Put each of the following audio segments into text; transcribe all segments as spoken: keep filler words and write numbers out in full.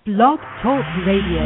Blog Talk Radio.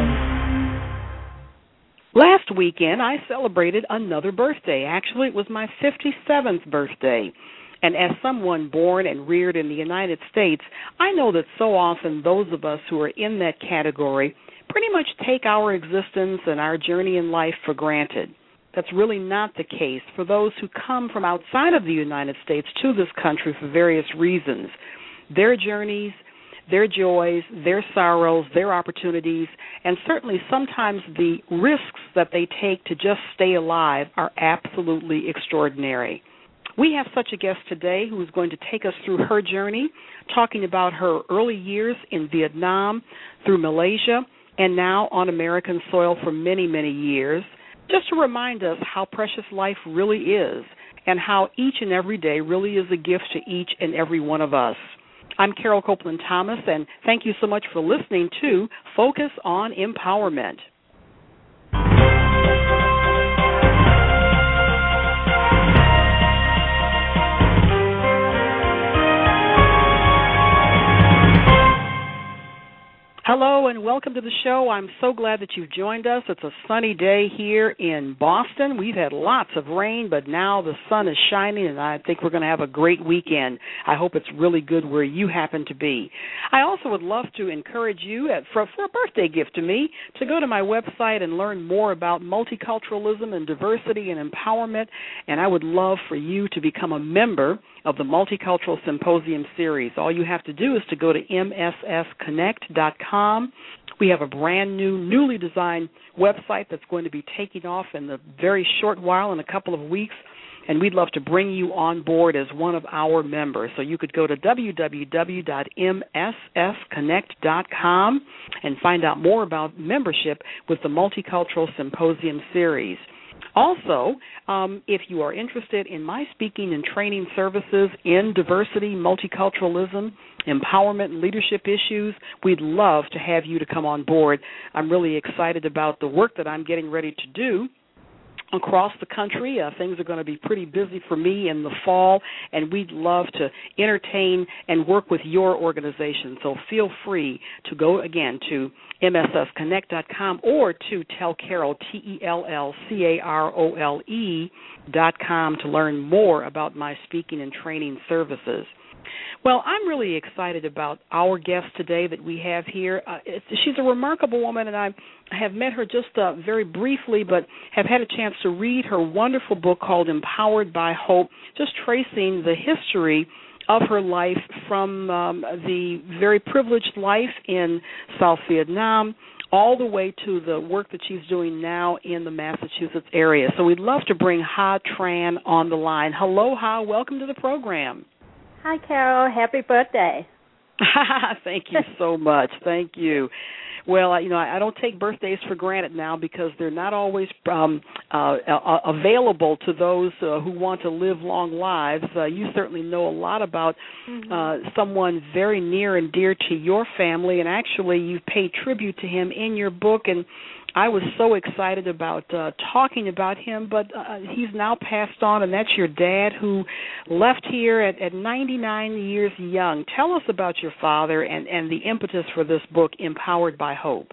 Last weekend, I celebrated another birthday. Actually, it was my fifty-seventh birthday. And as someone born and reared in the United States, I know that so often those of us who are in that category pretty much take our existence and our journey in life for granted. That's really not the case for those who come from outside of the United States to this country for various reasons. Their journeys, their joys, their sorrows, their opportunities, and certainly sometimes the risks that they take to just stay alive are absolutely extraordinary. We have such a guest today who is going to take us through her journey, talking about her early years in Vietnam, through Malaysia, and now on American soil for many, many years, just to remind us how precious life really is and how each and every day really is a gift to each and every one of us. I'm Carol Copeland Thomas, and thank you so much for listening to Focus on Empowerment. Hello and welcome to the show. I'm so glad that you've joined us. It's a sunny day here in Boston. We've had lots of rain, but now the sun is shining, and I think we're going to have a great weekend. I hope it's really good where you happen to be. I also would love to encourage you, at, for, for a birthday gift to me, to go to my website and learn more about multiculturalism and diversity and empowerment, and I would love for you to become a member of the Multicultural Symposium series. All you have to do is to go to M S S connect dot com. We have a brand new, newly designed website that's going to be taking off in a very short while, in a couple of weeks, and we'd love to bring you on board as one of our members. So you could go to w w w dot M S S connect dot com and find out more about membership with the Multicultural Symposium series. Also, um, if you are interested in my speaking and training services in diversity, multiculturalism, empowerment, and leadership issues, we'd love to have you to come on board. I'm really excited about the work that I'm getting ready to do across the country. Uh, things are going to be pretty busy for me in the fall, and we'd love to entertain and work with your organization. So feel free to go, again, to M S S connect dot com or to Tell Carol, T E L L C A R O L E dot com to learn more about my speaking and training services. Well, I'm really excited about our guest today that we have here. Uh, it's, she's a remarkable woman, and I have met her just uh, very briefly, but have had a chance to read her wonderful book called Empowered by Hope, just tracing the history of her life from um, the very privileged life in South Vietnam all the way to the work that she's doing now in the Massachusetts area. So we'd love to bring Ha Tran on the line. Hello, Ha. Welcome to the program. Hi, Carol. Happy birthday. Thank you so much. Thank you. Well, you know, I don't take birthdays for granted now because they're not always um, uh, available to those uh, who want to live long lives. Uh, you certainly know a lot about mm-hmm. uh, someone very near and dear to your family, and actually you've paid tribute to him in your book, and I was so excited about uh, talking about him, but uh, he's now passed on, and that's your dad who left here at, at ninety-nine years young. Tell us about your father and, and the impetus for this book, Empowered by Hope.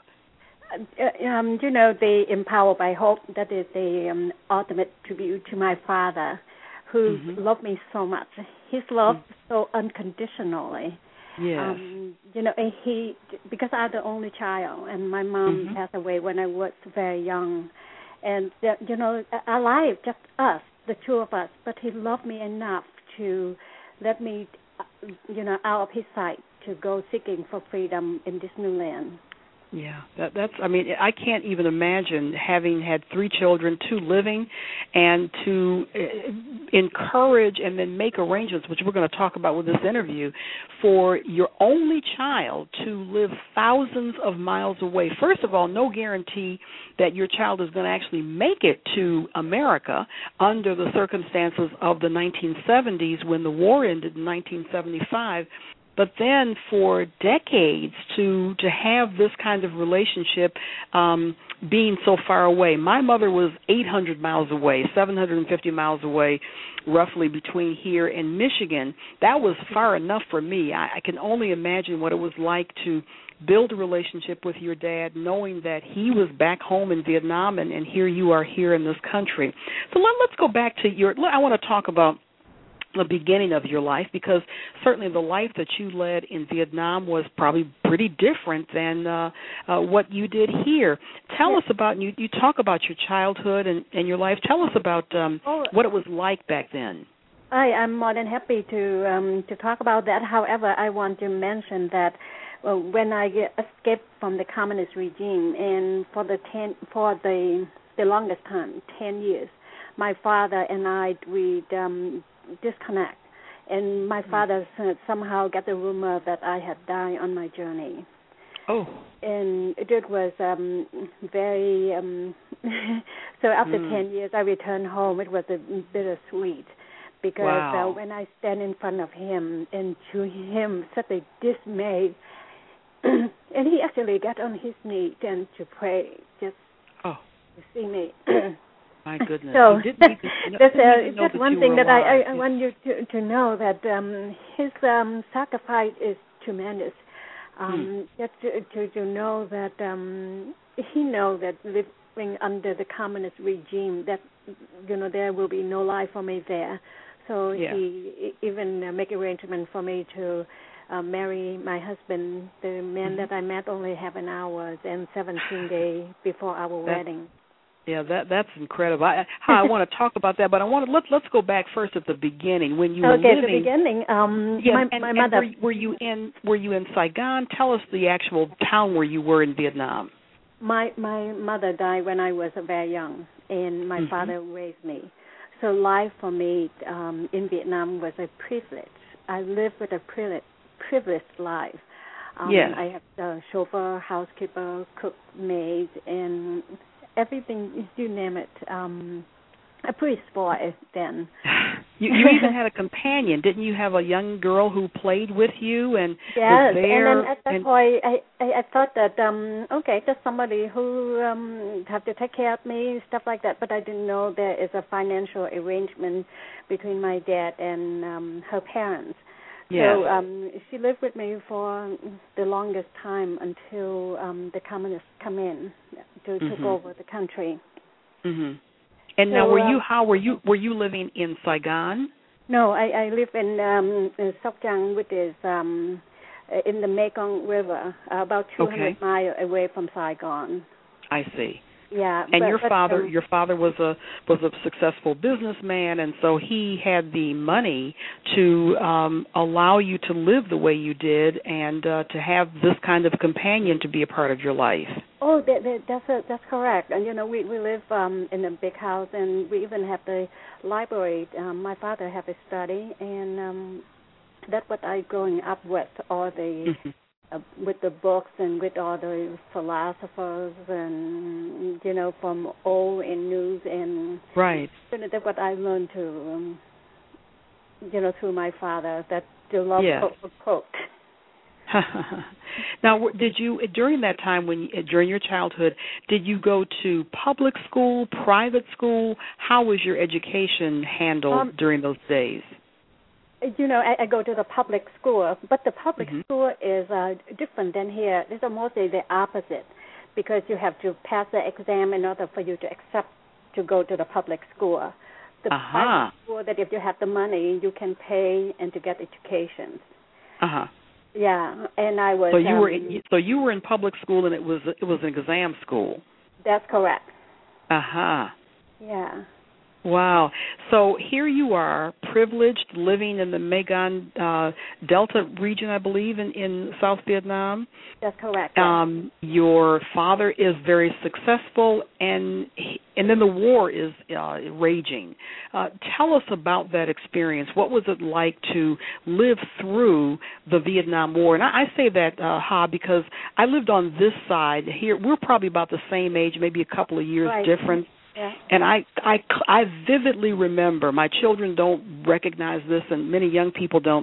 Uh, um, you know, the Empowered by Hope, that is the um, ultimate tribute to my father, who mm-hmm. loved me so much. His love mm-hmm. so unconditionally. Yes. Um, you know, and he, because I'm the only child, and my mom mm-hmm. passed away when I was very young. And, uh, you know, our life, just us, the two of us, but he loved me enough to let me, you know, out of his sight to go seeking for freedom in this new land. Yeah, that, that's, I mean, I can't even imagine having had three children, two living, and to uh, encourage and then make arrangements, which we're going to talk about with this interview, for your only child to live thousands of miles away. First of all, no guarantee that your child is going to actually make it to America under the circumstances of the nineteen seventies when the war ended in nineteen seventy-five. but then for decades to to have this kind of relationship um, being so far away. My mother was eight hundred miles away, seven hundred fifty miles away, roughly between here and Michigan. That was far enough for me. I, I can only imagine what it was like to build a relationship with your dad, knowing that he was back home in Vietnam, and, and here you are here in this country. So let, let's go back to your, I want to talk about the beginning of your life, because certainly the life that you led in Vietnam was probably pretty different than uh, uh, what you did here. Tell yes. us about, you, you talk about your childhood and, and your life. Tell us about um, oh, what it was like back then. I am more than happy to um, to talk about that. However, I want to mention that well, when I escaped from the communist regime, and for the ten, for the the longest time, ten years, my father and I we um, disconnect, and my father somehow got the rumor that I had died on my journey. Oh, and it was um, very. Um, so after mm. ten years, I returned home. It was a bittersweet. Because wow. uh, when I stand in front of him, and to him, such a dismay, and he actually got on his knee and to pray, just oh. to see me. My goodness. So you didn't even, you know, that's, uh, even know that's that one you thing were that I, alive. I, I want you to, to know, that um, his um, sacrifice is tremendous. Um, hmm. Just to, to, to know that um, he knows that living under the communist regime, that you know there will be no life for me there. So yeah. he even uh, make arrangement for me to uh, marry my husband, the man mm-hmm. that I met only half an hour and seventeen days before our that, wedding. Yeah, that that's incredible. I, I want to talk about that, but I want to let let's go back first at the beginning when you okay, were living. Okay, the beginning. Um, yeah, my, and, my and mother. Were, were you in Were you in Saigon? Tell us the actual town where you were in Vietnam. My my mother died when I was very young, and my mm-hmm. father raised me. So life for me um, in Vietnam was a privilege. I lived with a privilege, privileged life. Um, yes. I have a chauffeur, housekeeper, cook, maid, and everything, you name it. Um, I'm pretty spoiled then. You, you even had a companion, didn't you? Have a young girl who played with you and yes, was there. and then at that and, point, I, I, I thought that um, okay, just somebody who um, have to take care of me, stuff like that. But I didn't know there is a financial arrangement between my dad and um, her parents. yes. So um, she lived with me for the longest time until um, the communists come in to mm-hmm. took over the country. Mm-hmm. And so, now, were um, you how were you were you living in Saigon? No, I, I live in um, Sóc Trăng, which is um, in the Mekong River, uh, about two hundred okay. miles away from Saigon. I see. Yeah, and but, your but, father, um, your father was a was a successful businessman, and so he had the money to um, allow you to live the way you did, and uh, to have this kind of companion to be a part of your life. Oh, that, that, that's a, that's correct. And you know, we we live um, in a big house, and we even have the library. Um, my father had a study, and um, that's what I growing up with, all the. Mm-hmm. Uh, with the books and with all the philosophers and, you know, from old and news. And right. You know, that's what I learned to, um, you know, through my father, that to love yes. quote, quote. Now, did you, during that time, when during your childhood, did you go to public school, private school? How was your education handled um, during those days? You know, I, I go to the public school, but the public mm-hmm. school is uh, different than here. It's mostly the opposite, because you have to pass the exam in order for you to accept to go to the public school. The uh-huh. private school, that if you have the money, you can pay and to get education. Uh huh. Yeah, and I was. So you um, were in, so you were in public school, and it was it was an exam school. That's correct. Uh huh. Yeah. Wow. So here you are, privileged, living in the Mekong uh, Delta region, I believe, in, in South Vietnam. That's correct. Yes. Um, your father is very successful, and he, and then the war is uh, raging. Uh, tell us about that experience. What was it like to live through the Vietnam War? And I, I say that, uh, Ha, because I lived on this side. Here, we're probably about the same age, maybe a couple of years right. difference. Yeah. And I, I, I vividly remember, my children don't recognize this, and many young people don't,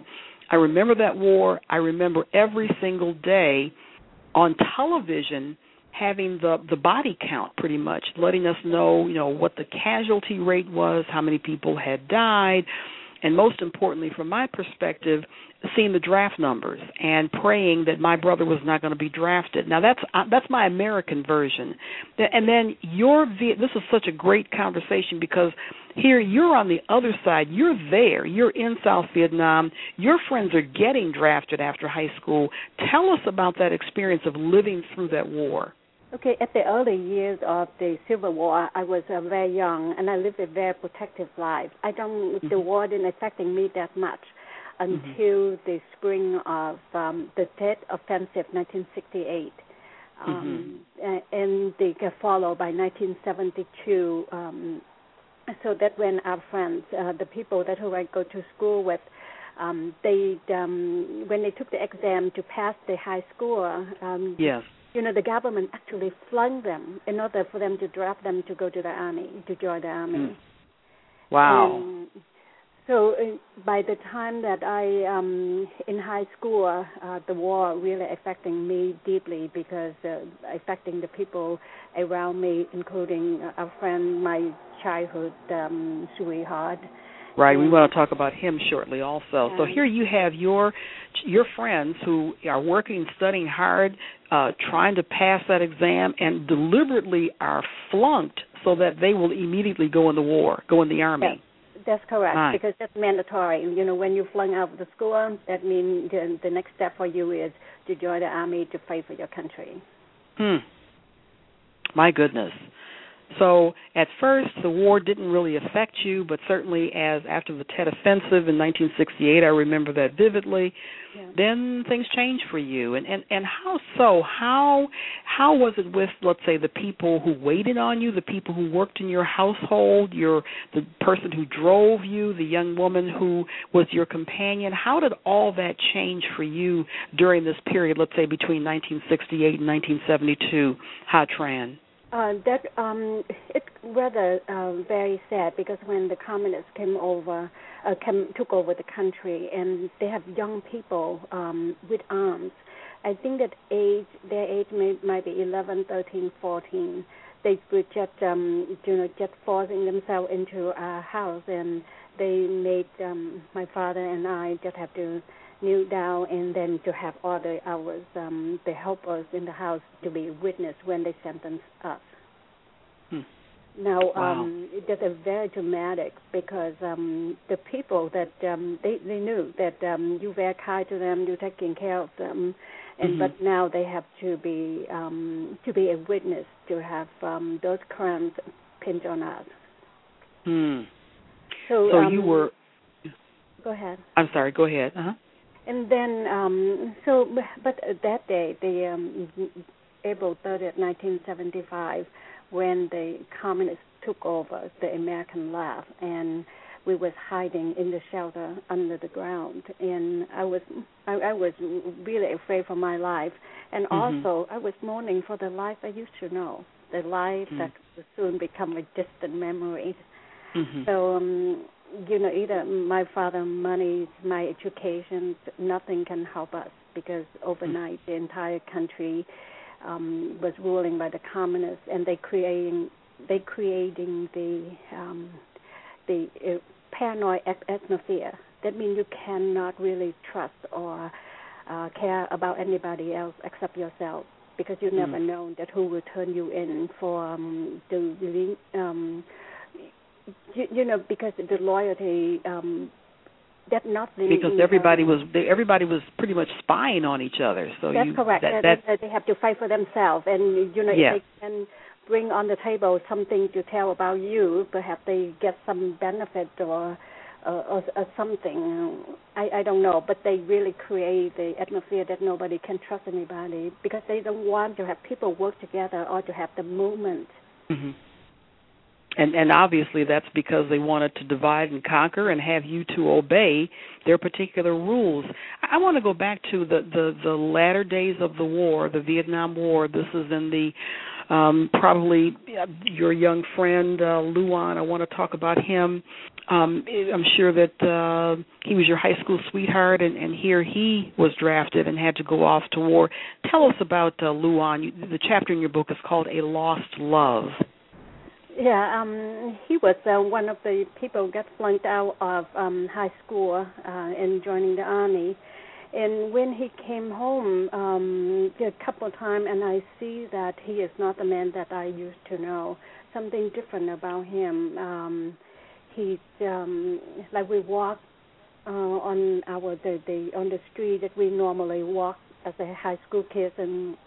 I remember that war. I remember every single day on television having the the body count, pretty much letting us know, you know, what the casualty rate was, how many people had died, and most importantly, from my perspective, seeing the draft numbers and praying that my brother was not going to be drafted. Now, that's uh, that's my American version. And then your this is such a great conversation because here you're on the other side. You're there. You're in South Vietnam. Your friends are getting drafted after high school. Tell us about that experience of living through that war. Okay, at the early years of the Civil War, I was uh, very young, and I lived a very protective life. I don't, mm-hmm. the war didn't affect me that much until mm-hmm. the spring of um, the Tet Offensive, nineteen sixty-eight, um, mm-hmm. and they got followed by nineteen seventy-two. Um, so that when our friends, uh, the people that who I go to school with, um, they um, when they took the exam to pass the high school, um, yes. you know, the government actually flung them in order for them to draft them to go to the army, to join the army. Mm. Wow. And so uh, by the time that I, um, in high school, uh, the war really affecting me deeply because uh, affecting the people around me, including our friend, my childhood um, sweetheart. Right, we want to talk about him shortly also. So here you have your your friends who are working, studying hard, uh, trying to pass that exam, and deliberately are flunked so that they will immediately go in the war, go in the army. Yes, that's correct, right. Because that's mandatory. You know, when you're flung out of the school, that means the, the next step for you is to join the army to fight for your country. Hmm. My goodness. So at first, the war didn't really affect you, but certainly as after the Tet Offensive in nineteen sixty-eight, I remember that vividly, yeah. Then things changed for you. And, and, and how so? How how was it with, let's say, the people who waited on you, the people who worked in your household, your the person who drove you, the young woman who was your companion? How did all that change for you during this period, let's say, between nineteen sixty-eight and nineteen seventy-two? Ha Tran? Uh, that um, it's rather uh, very sad because when the communists came over, uh, came, took over the country, and they have young people um, with arms. I think that age, their age may, might be eleven, thirteen, fourteen. They were just, um, you know, just forcing themselves into our house, and they made um, my father and I just have to kneel down and then to have all the hours, um, the helpers in the house to be witness when they sentenced us. Hmm. Now, wow. um, it was very dramatic because um, the people that um, they, they knew that um, you were kind to them, you're taking care of them, and mm-hmm. but now they have to be um, to be a witness to have um, those crimes pinned on us. Hmm. So, so um, you were. Go ahead. I'm sorry. Go ahead. Uh huh. And then, um, so, but that day, the um, April thirtieth, nineteen seventy-five, when the communists took over the American left, and we was hiding in the shelter under the ground, and I was, I, I was really afraid for my life, and mm-hmm. also I was mourning for the life I used to know, the life mm-hmm. that would soon become a distant memory. Mm-hmm. So. Um, You know, either my father, money, my education, nothing can help us because overnight the entire country um, was ruling by the communists, and they creating they creating the um, the uh, paranoid atmosphere. That means you cannot really trust or uh, care about anybody else except yourself because you never mm. know that who will turn you in for um, the um, You, you know, because the loyalty, um, that nothing. Because everybody was everybody was pretty much spying on each other. So that's you, correct. That, that, that they have to fight for themselves, and you know, yeah. if they can bring on the table something to tell about you, perhaps they get some benefit or uh, or, or something. I, I don't know, but they really create the atmosphere that nobody can trust anybody because they don't want to have people work together or to have the movement. Mm-hmm. And, and obviously that's because they wanted to divide and conquer and have you to obey their particular rules. I want to go back to the, the, the latter days of the war, the Vietnam War. This is in the um, probably your young friend, uh, Luan. I want to talk about him. Um, I'm sure that uh, he was your high school sweetheart, and, and here he was drafted and had to go off to war. Tell us about uh, Luan. You, the chapter in your book is called A Lost Love. Yeah, um, he was uh, one of the people who got flunked out of um, high school uh, and joining the army. And when he came home um, a couple of times, and I see that he is not the man that I used to know. Something different about him. Um, he's um, like we walk uh, on our the, the on the street that we normally walk as a high school kids, and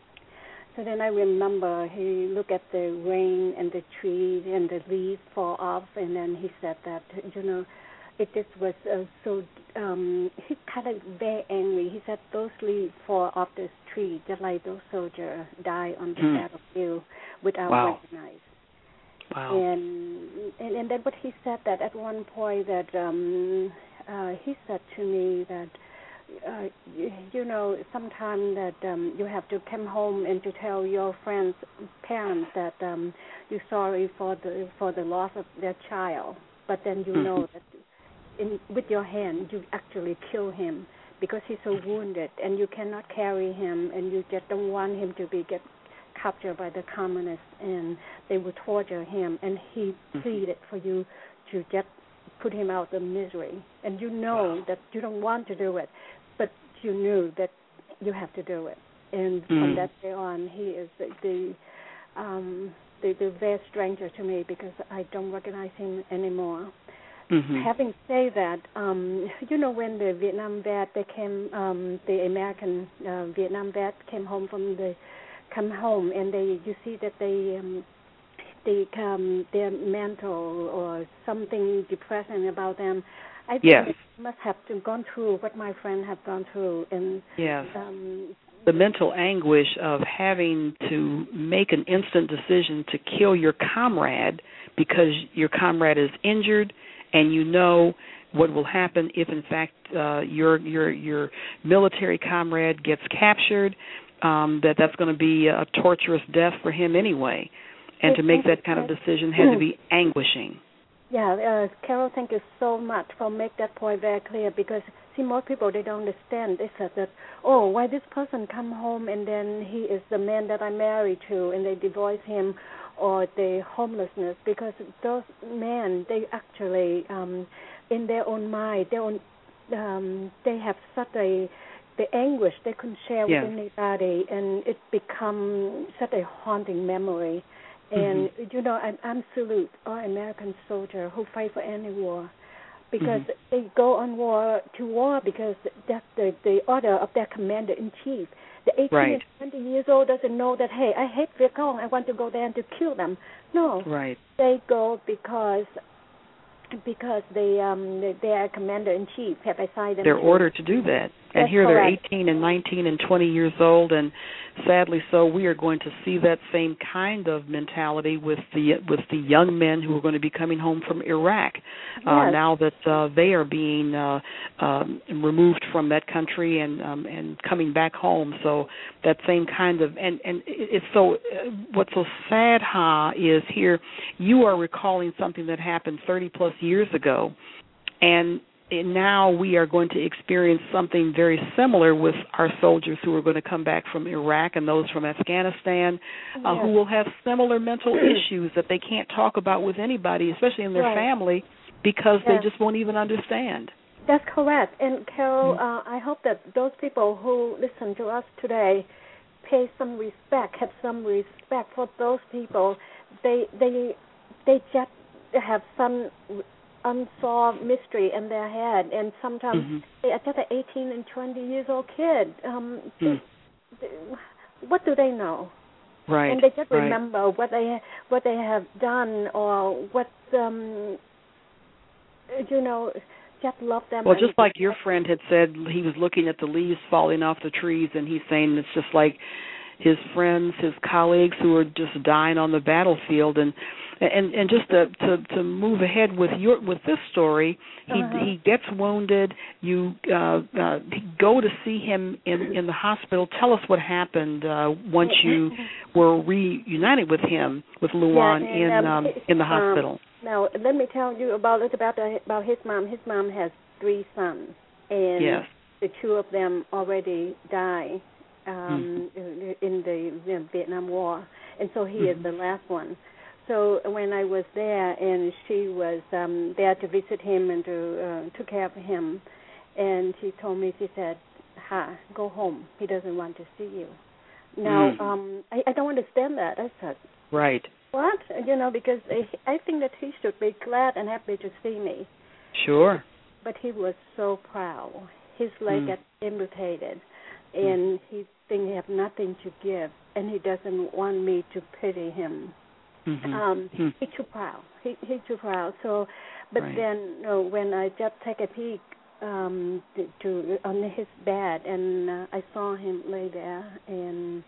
so then I remember he looked at the rain and the trees and the leaves fall off, and then he said that, you know, it just was uh, so, um, he kind of very angry. He said those leaves fall off the tree just like those soldiers die on the hmm. battlefield without wow. recognized. Wow. And, and and then but he said that at one point that um, uh, he said to me that, Uh, you, you know, sometimes that um, you have to come home and to tell your friends, parents that um, you're sorry for the for the loss of their child, but then you mm-hmm. know that in, with your hand you actually kill him because he's so wounded, and you cannot carry him, and you just don't want him to be get captured by the communists, and they will torture him, and he mm-hmm. pleaded for you to just put him out of misery, and you know wow. that you don't want to do it. But you knew that you have to do it, and mm. from that day on, he is the the, um, the the best stranger to me because I don't recognize him anymore. Mm-hmm. Having said that, um, you know, when the Vietnam vet they came, um, the American uh, Vietnam vet came home from the come home, and they you see that they um, they um, they're mental or something depressing about them. I think yes. they must have to gone through what my friend have gone through, and yes. um, the mental anguish of having to make an instant decision to kill your comrade because your comrade is injured, and you know what will happen if, in fact, uh, your your your military comrade gets captured. Um, that that's going to be a torturous death for him anyway, and to make that kind of decision had to be anguishing. Yeah, uh, Carol, thank you so much for making that point very clear because, see, most people, they don't understand. They said that, oh, why this person come home and then he is the man that I'm married to and they divorce him or the homelessness because those men, they actually, um, in their own mind, their own, um, they have such a, the anguish they couldn't share yeah. with anybody, and it become such a haunting memory. And, mm-hmm. you know, I, I'm salute all American soldiers who fight for any war because mm-hmm. they go on war to war because that's the, the order of their commander-in-chief. The eighteen right. and twenty years old doesn't know that, hey, I hate Viet Cong, I want to go there and to kill them. No. Right. They go because because they, um, they, their commander-in-chief have assigned them They're to. ordered to do that. And That's here correct. they're eighteen and nineteen and twenty years old, and sadly so, we are going to see that same kind of mentality with the with the young men who are going to be coming home from Iraq yes. uh, now that uh, they are being uh, um, removed from that country and um, and coming back home. So that same kind of and and it's so uh, what's so sad, Ha, is here you are recalling something that happened thirty plus years ago, and now we are going to experience something very similar with our soldiers who are going to come back from Iraq and those from Afghanistan uh, yes. who will have similar mental issues that they can't talk about with anybody, especially in their right. family, because yes. they just won't even understand. That's correct. And, Carol, mm-hmm. uh, I hope that those people who listen to us today pay some respect, have some respect for those people. They, they, they just have some unsolved mystery in their head, and sometimes mm-hmm. they are just an eighteen and twenty years old kid. Um, mm. they, they, what do they know? Right. And they just right. remember what they what they have done or what um, you know. Just love them. Well, just like your friend had said, he was looking at the leaves falling off the trees, and he's saying it's just like, his friends, his colleagues who are just dying on the battlefield. And and and just to to, to move ahead with your with this story, he Uh-huh. he gets wounded. You uh, uh, go to see him in in the hospital. Tell us what happened uh, once you were reunited with him, with Luan, Yeah, and, in um, um, his- in the um, hospital. Now, let me tell you about it about uh, about his mom. His mom has three sons, and Yes. the two of them already died um, Mm. in the you know, Vietnam War, and so he Mm-hmm. is the last one. So when I was there, and she was um, there to visit him and to uh, took care of him, and she told me, she said, "Ha, go home. He doesn't want to see you." Now, Mm. um, I, I don't understand that. I said, Right. what? You know, because I, I think that he should be glad and happy to see me. Sure. But he was so proud. His leg Mm. got amputated, and Mm. he thinks he has nothing to give, and he doesn't want me to pity him. Mm-hmm. Um, Mm. he's too proud. He, he's too proud. So, but Right. then you know, when I just take a peek um, to, to on his bed, and uh, I saw him lay there, and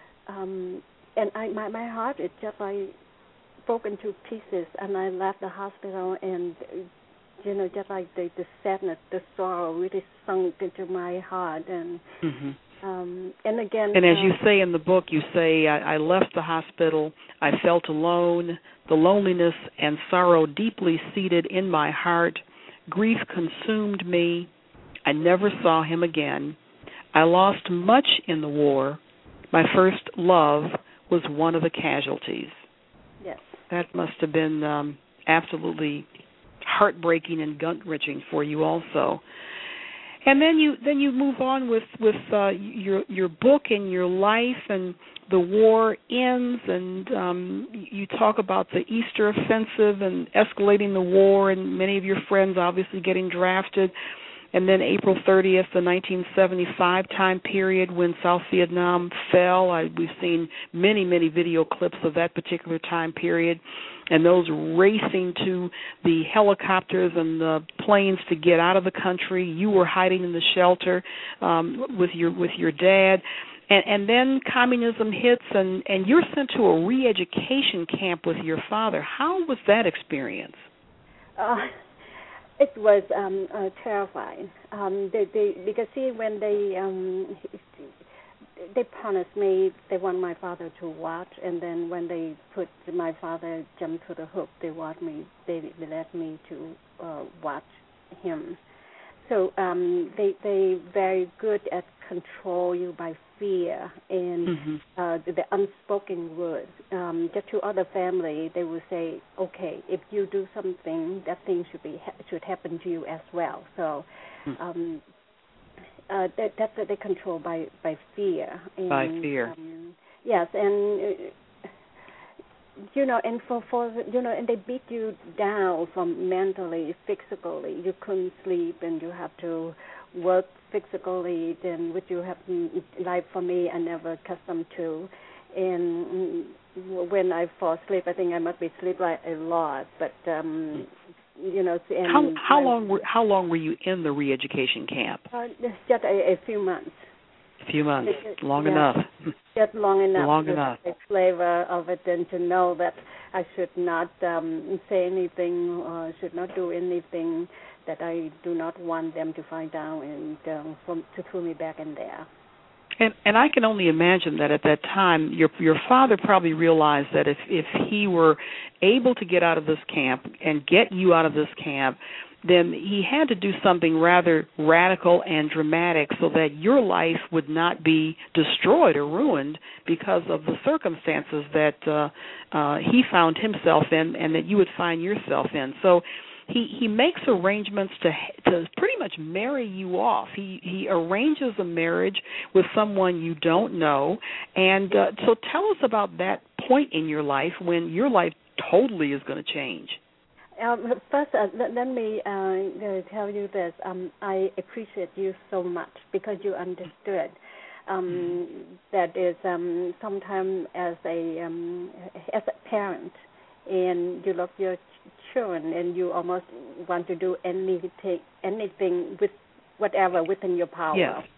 um, and I my my heart is just like broken to pieces, and I left the hospital, and you know, just like the, the sadness, the sorrow really sunk into my heart, and Mm-hmm. um, and again. And as uh, you say in the book, you say, I, I left the hospital, I felt alone, the loneliness and sorrow deeply seated in my heart, grief consumed me, I never saw him again, I lost much in the war, my first love was one of the casualties. Yes. That must have been um, absolutely heartbreaking and gut-wrenching for you also. And then you then you move on with with uh, your your book and your life, and the war ends, and um, you talk about the Easter offensive and escalating the war, and many of your friends obviously getting drafted. And then April thirtieth, the nineteen seventy-five time period when South Vietnam fell. I, we've seen many, many video clips of that particular time period, and those racing to the helicopters and the planes to get out of the country. You were hiding in the shelter um, with your with your dad. And, and then communism hits, and, and you're sent to a re-education camp with your father. How was that experience? Uh, It was um, uh, terrifying. Um, they, they, because see, when they um, they punished me, they want my father to watch, and then when they put my father jumped to the hook, they want me, they, they let me to uh, watch him. So um, they they very good at control you by fear and Mm-hmm. uh, the, the unspoken words. Um, just to other family, they will say, "Okay, if you do something, that thing should be should happen to you as well." So um, uh, that that's what they control by by fear. And, By fear. Um, yes, and. Uh, You know, and for, for you know, and they beat you down from mentally, physically. You couldn't sleep, and you have to work physically. Then, which you have, like for me, I never accustomed to. And when I fall asleep, I think I must be sleep like a lot. But um, you know, and how how my, long were how long were you in the re-education camp? Uh, just a, a few months. A few months, It- long yeah. enough. Just long enough Long to enough. have the flavor of it, and to know that I should not um, say anything or should not do anything that I do not want them to find out, and um, from, to throw me back in there. And and I can only imagine that at that time your your father probably realized that if if he were able to get out of this camp and get you out of this camp, then he had to do something rather radical and dramatic so that your life would not be destroyed or ruined because of the circumstances that uh, uh, he found himself in and that you would find yourself in. So he, he makes arrangements to to pretty much marry you off. He he arranges a marriage with someone you don't know. And uh, so tell us about that point in your life when your life totally is going to change. Um, first, uh, let, let me uh, tell you this. Um, I appreciate you so much because you understood. Um, that is um, sometimes as a um, as a parent, and you love your ch- children, and you almost want to do anything anything with whatever within your power. Yes.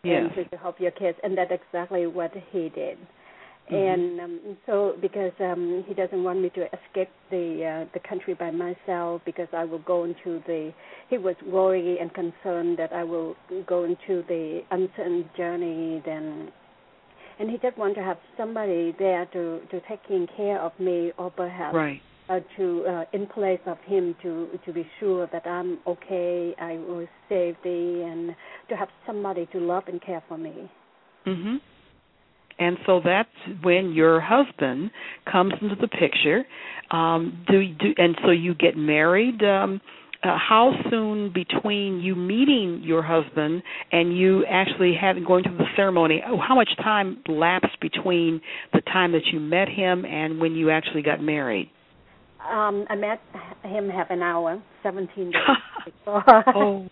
Yes. and to, to help your kids, and that's exactly what he did. Mm-hmm. And um, so, because um, he doesn't want me to escape the uh, the country by myself, because I will go into the. He was worried and concerned that I will go into the uncertain journey. Then, and he just want to have somebody there to to taking care of me, or perhaps right. uh, to uh, in place of him to to be sure that I'm okay, I was safety, and to have somebody to love and care for me. Mhm. And so that's when your husband comes into the picture. Um, do, do and so you get married. Um, uh, how soon between you meeting your husband and you actually having going through the ceremony? Oh, how much time lapsed between the time that you met him and when you actually got married? Um, I met him half an hour, seventeen days before. Oh.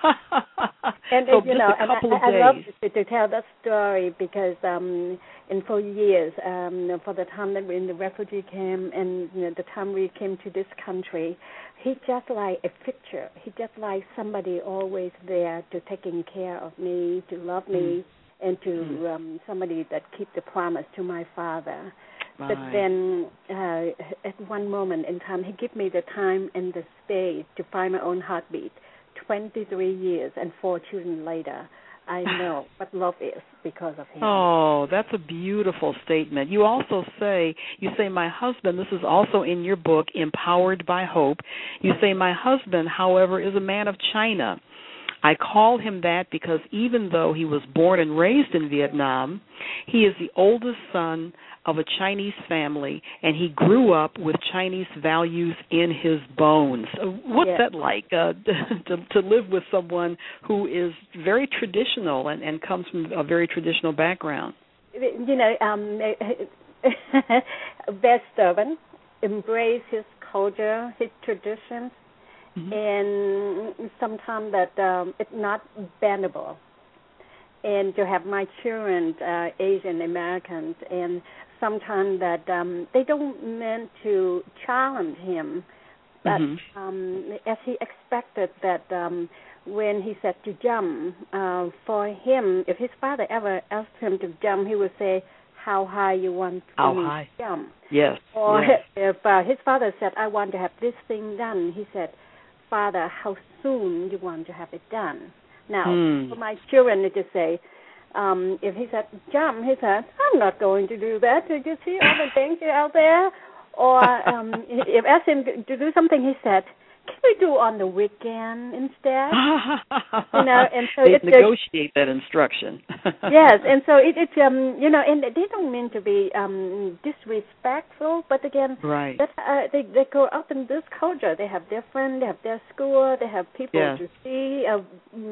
and so it, you just know, a couple and of I, days. I love to, to tell that story because um, in four years, um, for the time that we're in the refugee camp and you know, the time we came to this country, he just like a picture. He just like somebody always there to taking care of me, to love me, mm. and to mm. um, somebody that keep the promise to my father. But then uh, at one moment in time, he gave me the time and the space to find my own heartbeat. twenty-three years and four children later, I know what love is because of him. Oh, that's a beautiful statement. You also say, you say, my husband, this is also in your book, Empowered by Hope. You say, my husband, however, is a man of China. I call him that because even though he was born and raised in Vietnam, he is the oldest son of a Chinese family, and he grew up with Chinese values in his bones. What's yes. that like, uh, to, to live with someone who is very traditional and, and comes from a very traditional background? You know, um, very stubborn, embrace his culture, his traditions, mm-hmm. and sometimes that um, it's not bendable. And to have my children, uh, Asian Americans, and sometimes that um, they don't meant to challenge him, but mm-hmm. um, as he expected that um, when he said to jump, uh, for him, if his father ever asked him to jump, he would say, how high you want how me high? to jump. Yes. Or yes. if uh, his father said, I want to have this thing done, he said, Father, how soon you want to have it done? Now, hmm. for my children to say, um, if he said, jump, he said, I'm not going to do that. Did you see all the danger out there? Or um, if I asked him to do something, he said, can we do on the weekend instead? you know, and so they it's negotiate that instruction. yes, and so it, it's um, you know, and they don't mean to be um, disrespectful, but again, right. that, uh, they they grow up in this culture. They have their friends, they have their school, they have people yes. to see, uh,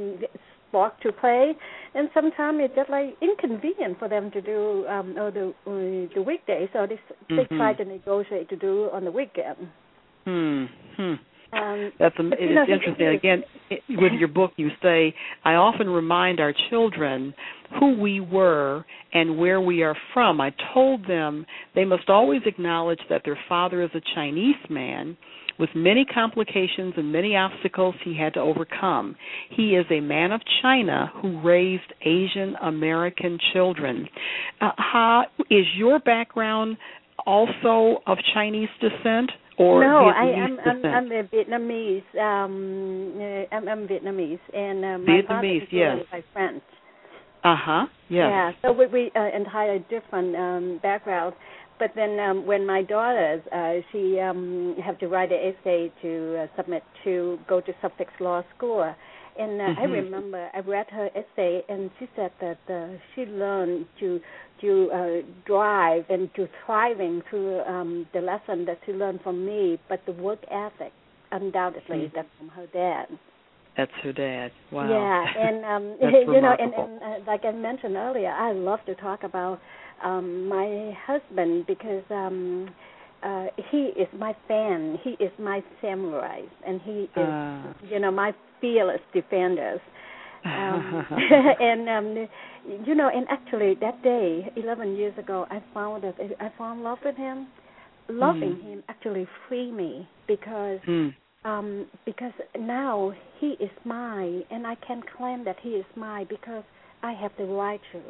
sport to play, and sometimes it's just like inconvenient for them to do um, or the uh, the weekday. So they mm-hmm. they try to negotiate to do on the weekend. Hmm. Hmm. Um, That's a, it know, is interesting. Again, it, with your book, you say, I often remind our children who we were and where we are from. I told them they must always acknowledge that their father is a Chinese man with many complications and many obstacles he had to overcome. He is a man of China who raised Asian American children. Uh, how, is your background also of Chinese descent? Or no, I, I'm, I'm I'm a Vietnamese. Um, uh, I'm, I'm Vietnamese, and uh, my Vietnamese, father is yes. by French. Uh huh. Yes. Yeah. So we we uh, entire different um, background. But then um, when my daughters, uh, she um, have to write an essay to uh, submit to go to Sussex Law School. And uh, mm-hmm. I remember I read her essay, and she said that uh, she learned to to uh, drive and to thriving through um, the lesson that she learned from me, but the work ethic, undoubtedly, mm-hmm. that's from her dad. That's her dad. Wow. Yeah, and um, that's you know, and, remarkable. and uh, like I mentioned earlier, I love to talk about um, my husband because um, uh, he is my fan. He is my samurai, and he is, uh. you know, my fearless defenders. Um, and um, you know, and actually that day, eleven years ago, I found that I found love with him. Loving mm. him actually freed me because mm. um, because now he is mine, and I can claim that he is mine because I have the right to.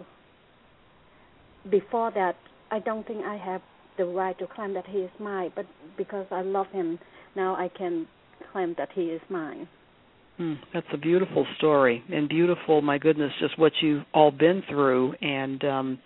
Before that, I don't think I have the right to claim that he is mine, but because I love him, now I can claim that he is mine. Mm, that's a beautiful story, and beautiful, my goodness, just what you've all been through, and um,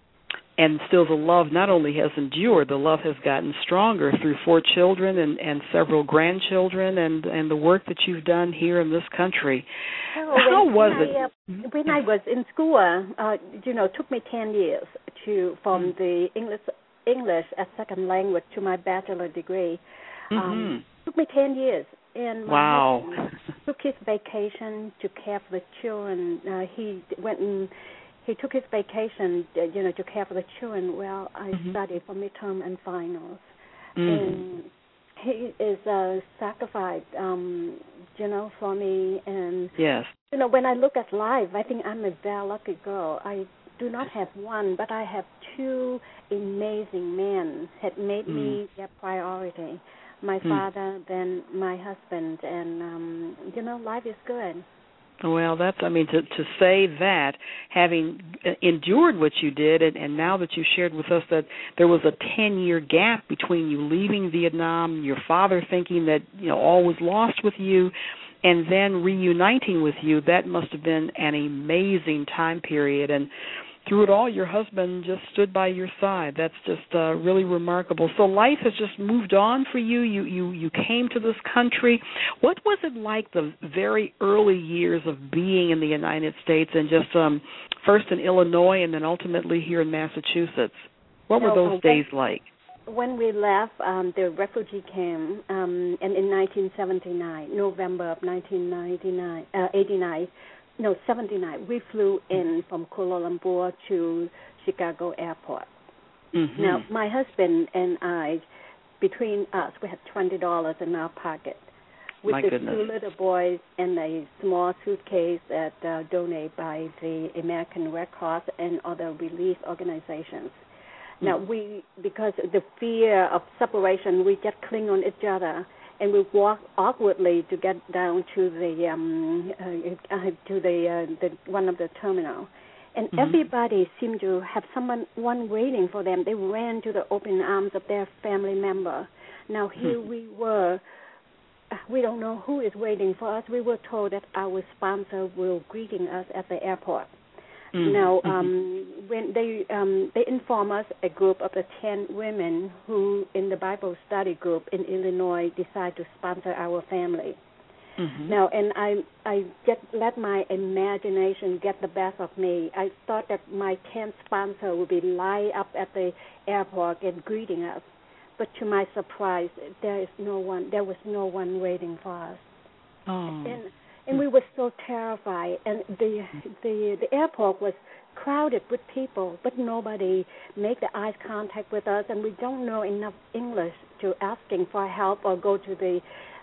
and still the love not only has endured, the love has gotten stronger through four children and, and several grandchildren, and, and the work that you've done here in this country. Oh, How when, was when it? I, uh, when I was in school, uh, you know, it took me ten years to from mm. the English English as second language to my bachelor degree. Mm-hmm. Um, it took me ten years. And my wow. husband took his vacation to care for the children. Uh, he went and he took his vacation, uh, you know, to care for the children. Well, I mm-hmm. studied for midterm and finals, mm. and he is uh, sacrificed, um, you know, for me. And yes, you know, when I look at life, I think I'm a very lucky girl. I do not have one, but I have two amazing men that made mm. me their priority. My hmm. father, then my husband, and, um, you know, life is good. Well, that's, I mean, to, to say that, having endured what you did, and, and now that you shared with us that there was a ten-year gap between you leaving Vietnam, your father thinking that, you know, all was lost with you, and then reuniting with you, that must have been an amazing time period. And through it all, your husband just stood by your side. That's just uh, really remarkable. So life has just moved on for you. You, you. you came to this country. What was it like the very early years of being in the United States and just um, first in Illinois and then ultimately here in Massachusetts? What were those when, days like? When we left, um, the refugee camp, um, and in nineteen seventy-nine, November of nineteen ninety-nine, uh, eighty-nine, No, seventy-nine. We flew in from Kuala Lumpur to Chicago Airport. Mm-hmm. Now, my husband and I, between us, we had twenty dollars in our pocket. With my the goodness. two little boys and a small suitcase that uh, donated by the American Red Cross and other relief organizations. Mm-hmm. Now, we, because of the fear of separation, we just cling on each other. And we walked awkwardly to get down to the um, uh, to the, uh, the one of the terminal, and mm-hmm. everybody seemed to have someone one waiting for them. They ran to the open arms of their family member. Now here mm-hmm. we were. We don't know who is waiting for us. We were told that our sponsor will greeting us at the airport. Mm-hmm. Now, um, when they um, they inform us, a group of the ten women who, in the Bible study group in Illinois, decide to sponsor our family. Mm-hmm. Now, and I I get let my imagination get the best of me. I thought that my tenth sponsor would be lined up at the airport and greeting us, but to my surprise, there is no one. There was no one waiting for us. Oh. And, And we were so terrified, and the the the airport was crowded with people, but nobody made the eye contact with us, and we don't know enough English to asking for help or go to the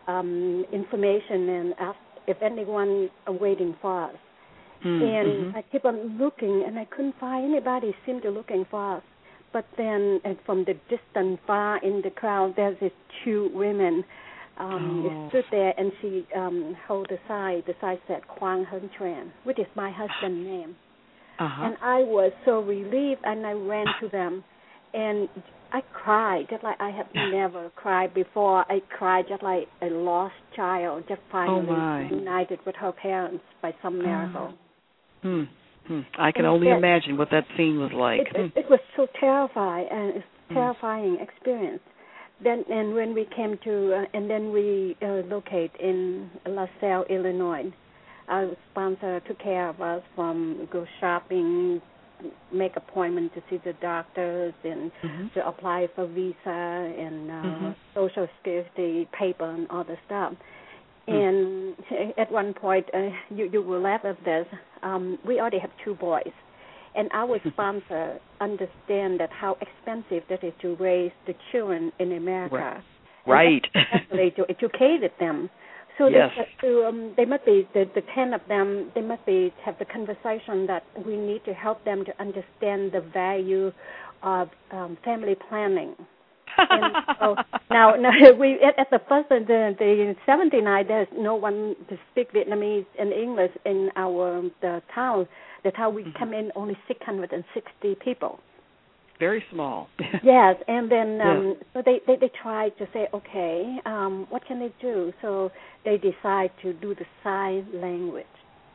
um, information and ask if anyone are waiting for us. Mm-hmm. And I kept on looking, and I couldn't find anybody seemed to looking for us. But then, and from the distant far in the crowd, there's these two women. Um, oh. stood there, and she um, held the sign. The sign said Quang Hân Tran, which is my husband's name. Uh-huh. And I was so relieved, and I ran to them, and I cried just like I have never cried before. I cried just like a lost child, just finally oh united with her parents by some miracle. Oh. Hmm. Hmm. I can and only that, imagine what that scene was like. It, it, it was so terrifying, and it's a terrifying hmm. experience. Then and when we came to, uh, and then we uh, locate in LaSalle, Illinois. Our sponsor took care of us from go shopping, make appointment to see the doctors, and mm-hmm. to apply for visa and uh, mm-hmm. social security paper and all the stuff. Mm-hmm. And at one point, uh, you, you will laugh at this, um, we already have two boys. And our sponsor understand that how expensive that is to raise the children in America. Right. Actually, to educate them. So yes. they, to, um, they must be, the, the ten of them, they must be have the conversation that we need to help them to understand the value of um, family planning. And so now, now we at, at the first the, the seventy-nine, there's no one to speak Vietnamese and English in our the town. The town we mm-hmm. come in only six hundred sixty people. Very small. Yes, and then um, yes. so they, they they tried to say, okay, um, what can they do? So they decide to do the sign language.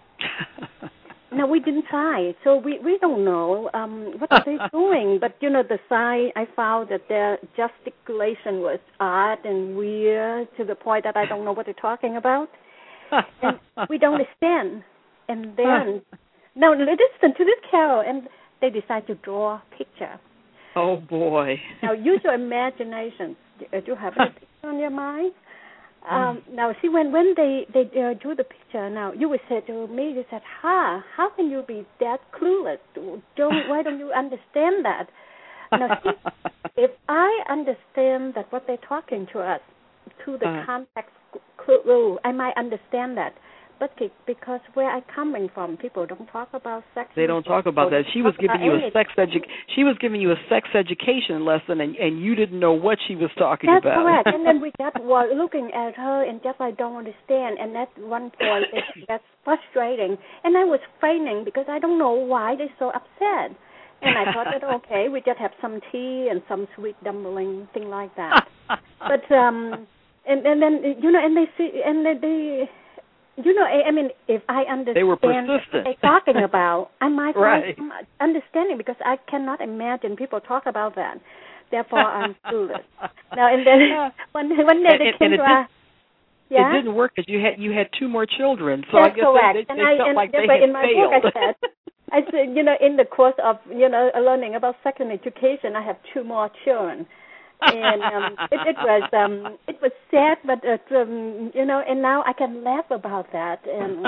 No, we didn't sign, so we, we don't know um, what are they doing. But, you know, the sign, I found that their gesticulation was odd and weird to the point that I don't know what they're talking about. And we don't understand. And then, no, listen to this, Carol, and they decide to draw a picture. Oh, boy. Now, use your imagination. Do you have a picture on your mind? Um, now, see, when, when they, they uh, drew the picture, now, you would say to me, you said, ha, how can you be that clueless? Don't, why don't you understand that? Now, see, if I understand that what they're talking to us, to the uh, context clue, I might understand that. But because where I'm coming from, people don't talk about sex. They don't talk about that. She was giving you a sex edu- She was giving you a sex education lesson, and, and you didn't know what she was talking That's about. That's correct. And then we just were looking at her, and just I don't understand. And at one point, it, that's frustrating. And I was feigning because I don't know why they're so upset. And I thought that okay, we just have some tea and some sweet dumpling, thing like that. But um, and and then you know, and they see, and they. they You know, I, I mean, if I understand they were persistent. what they're talking about, I might right. find some understanding because I cannot imagine people talk about that. Therefore, I'm clueless. Now, and then one, one day they and, came and to us. Yeah? It didn't work because you had you had two more children, so That's I guess correct. they, they, and they I, felt and like they had had in my failed. book I said, I said, you know, in the course of you know learning about sex and education, I have two more children. and um, it, it was um, it was sad, but uh, um, you know, and now I can laugh about that. And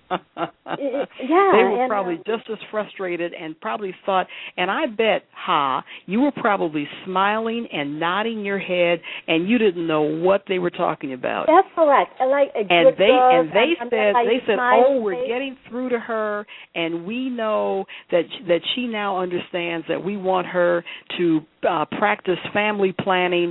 it, yeah, they were and, probably um, just as frustrated, and probably thought. And I bet, Ha, you were probably smiling and nodding your head, and you didn't know what they were talking about. That's correct. I like a and good they girl, and they and, said and they said, smile, oh, we're face. getting through to her, and we know that that she now understands that we want her to uh, practice family planning,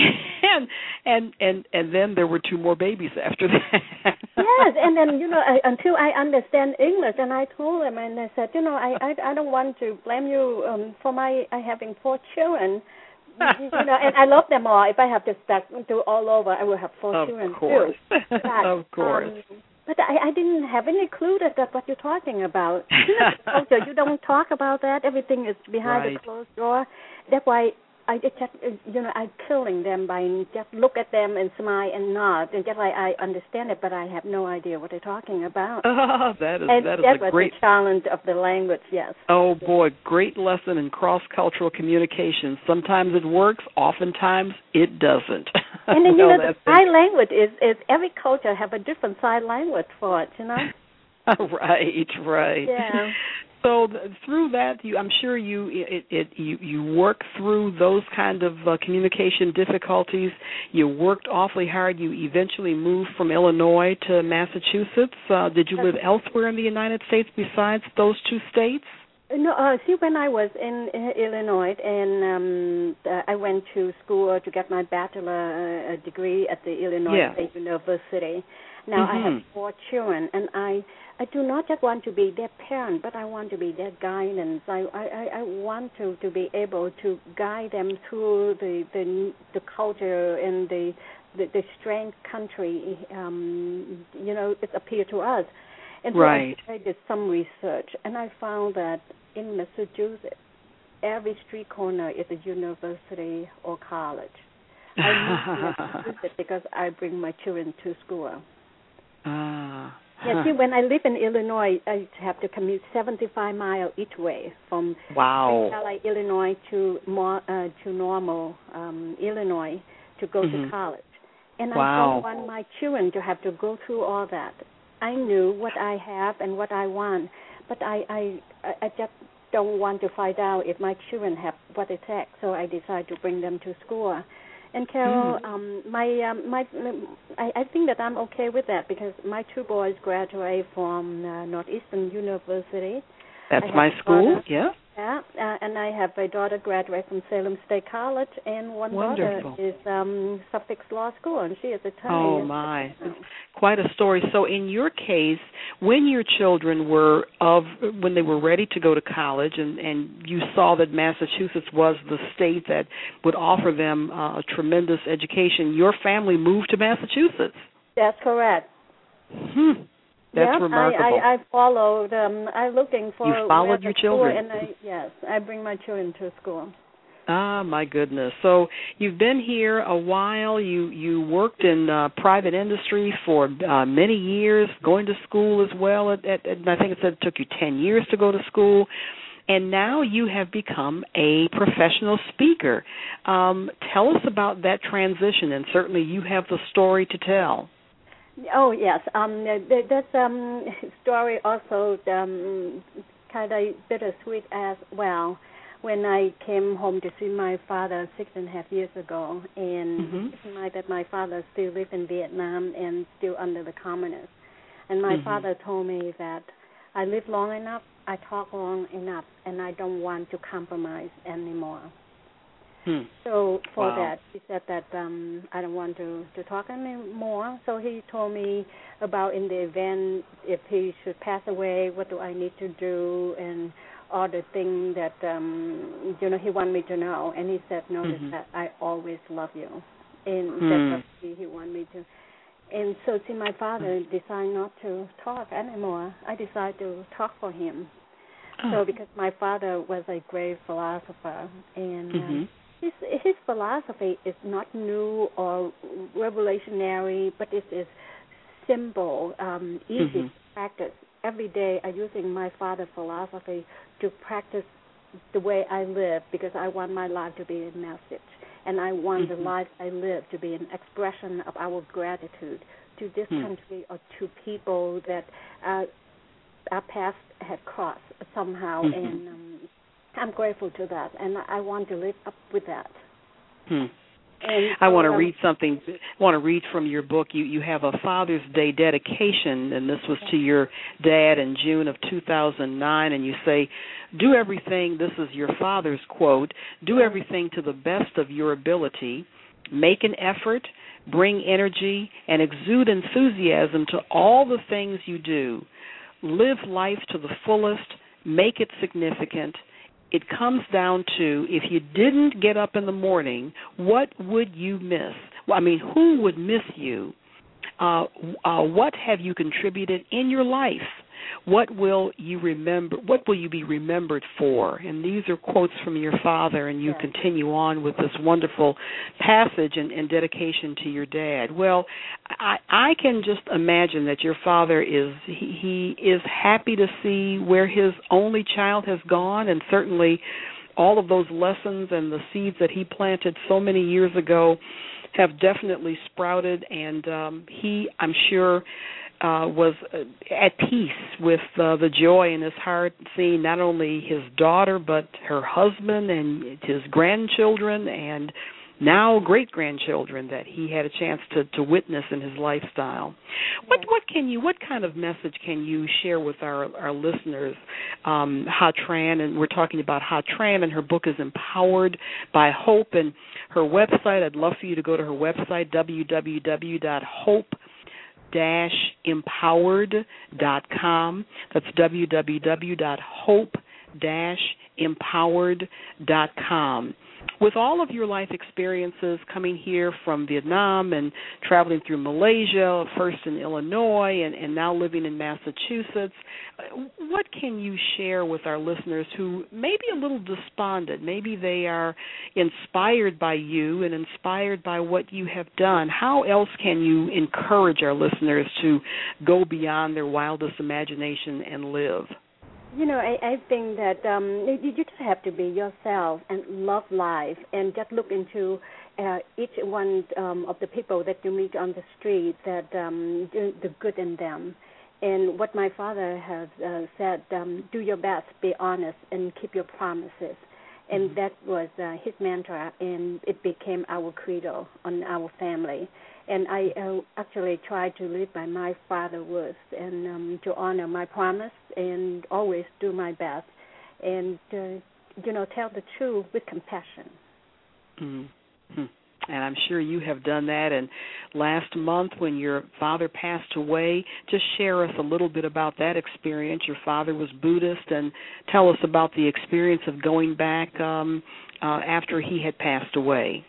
and and and and then there were two more babies after that. Yes, and then you know I, until I understand English, and I told them, and I said, you know, I I, I don't want to blame you um, for my I having four children, you know, and I love them all. If I have to start do all over, I will have four of children course. too. But, of course. Um, but I, I didn't have any clue that that's what you're talking about. You know, culture, you don't talk about that. Everything is behind right. the closed door. That's why I just, you know, I'm killing them by just look at them and smile and nod, and just like I understand it, but I have no idea what they're talking about. Oh, that is and that is that a was great the challenge of the language. Yes. Oh boy, great lesson in cross-cultural communication. Sometimes it works, oftentimes it doesn't. And then you well, know, the sign language is is every culture have a different sign language for it. You know. right, right. Yeah. So th- through that, you, I'm sure you it, it you, you work through those kind of uh, communication difficulties. You worked awfully hard. You eventually moved from Illinois to Massachusetts. Uh, did you live elsewhere in the United States besides those two states? No, uh, see, when I was in, in Illinois, and um, uh, I went to school to get my bachelor uh, degree at the Illinois yeah. State University. Now mm-hmm. I have four children, and I, I do not just want to be their parent, but I want to be their guidance. I, I, I want to, to be able to guide them through the the, the culture and the the, the strange country. Um, you know, it appeared to us. And so right. I did some research, and I found that in Massachusetts, every street corner is a university or college. I moved to Massachusetts because I bring my children to school. Ah. Yeah, see, when I live in Illinois, I have to commute seventy-five miles each way from wow. L A, Illinois to more, uh, to Normal, um, Illinois to go mm-hmm. to college. And wow. I don't want my children to have to go through all that. I knew what I have and what I want, but I, I, I just don't want to find out if my children have what it takes, so I decided to bring them to school. And Carol, mm. um, my, um, my, I, I think that I'm okay with that because my two boys graduate from uh, Northeastern University. That's my school, daughter, yeah. Yeah, uh, and I have a daughter graduate from Salem State College, and one Wonderful. daughter is um, Suffolk Law School, and she is a attorney. Oh, my. It's quite a story. So in your case, when your children were of, when they were ready to go to college and, and you saw that Massachusetts was the state that would offer them uh, a tremendous education, your family moved to Massachusetts. That's correct. Hmm. That's yep, remarkable. I, I, I followed. Um, I'm looking for. You followed your children. And I, yes, I bring my children to school. Ah, my goodness. So you've been here a while. You you worked in uh, private industry for uh, many years, going to school as well. At, at, at, I think it said it took you ten years to go to school. And now you have become a professional speaker. Um, tell us about that transition, and certainly you have the story to tell. Oh, yes. Um, that um, story also um, kind of bittersweet as well. When I came home to see my father six and a half years ago, and mm-hmm. my, that my father still lived in Vietnam and still under the communists. And my mm-hmm. father told me that I live long enough, I talk long enough, and I don't want to compromise anymore. Hmm. So for wow. that, he said that um, I don't want to, to talk anymore. So he told me about in the event if he should pass away, what do I need to do, and all the things that um, you know he wanted me to know. And he said, notice mm-hmm. that I always love you, and hmm. that's what he wanted me to. And so, see, my father decided not to talk anymore. I decided to talk for him. Oh. So because my father was a great philosopher, and mm-hmm. uh, his his philosophy is not new or revolutionary, but it is simple, um, easy mm-hmm. to practice. Every day I'm using my father's philosophy to practice the way I live, because I want my life to be a message, and I want mm-hmm. the life I live to be an expression of our gratitude to this mm-hmm. country or to people that uh, our paths have crossed somehow, mm-hmm. and um, I'm grateful to that, and I want to live up with that. Hmm. And I so, want to um, read something. I want to read from your book. You you have a Father's Day dedication, and this was to your dad in June of two thousand nine. And you say, "Do everything." This is your father's quote. "Do everything to the best of your ability. Make an effort. Bring energy and exude enthusiasm to all the things you do. Live life to the fullest. Make it significant. It comes down to, if you didn't get up in the morning, what would you miss? Well, I mean, who would miss you? Uh, uh, what have you contributed in your life? What will you remember? What will you be remembered for?" And these are quotes from your father, and you yes. continue on with this wonderful passage and, and dedication to your dad. Well, I, I can just imagine that your father is he, he is happy to see where his only child has gone, and certainly all of those lessons and the seeds that he planted so many years ago have definitely sprouted, and um, he, I'm sure, Uh, was uh, at peace with uh, the joy in his heart, seeing not only his daughter but her husband and his grandchildren and now great-grandchildren that he had a chance to, to witness in his lifestyle. What what can you what kind of message can you share with our our listeners? Um, Ha Tran, and we're talking about Ha Tran, and her book is Empowered by Hope, and her website. I'd love for you to go to her website, w w w dot hope dash empowered dot com. That's w w w dot hope dash empowered dot com. With all of your life experiences coming here from Vietnam and traveling through Malaysia, first in Illinois and, and now living in Massachusetts, what can you share with our listeners who may be a little despondent? Maybe they are inspired by you and inspired by what you have done. How else can you encourage our listeners to go beyond their wildest imagination and live? You know, I, I think that um, you just have to be yourself and love life, and just look into uh, each one um, of the people that you meet on the street, that um, do the good in them. And what my father has uh, said, um, do your best, be honest, and keep your promises. And mm-hmm. that was uh, his mantra, and it became our credo on our family. And I uh, actually try to live by my father's words and um, to honor my promise and always do my best. and uh, you know, tell the truth with compassion. Mm-hmm. And I'm sure you have done that. And last month when your father passed away, just share us a little bit about that experience. Your father was Buddhist, and tell us about the experience of going back um, uh, after he had passed away.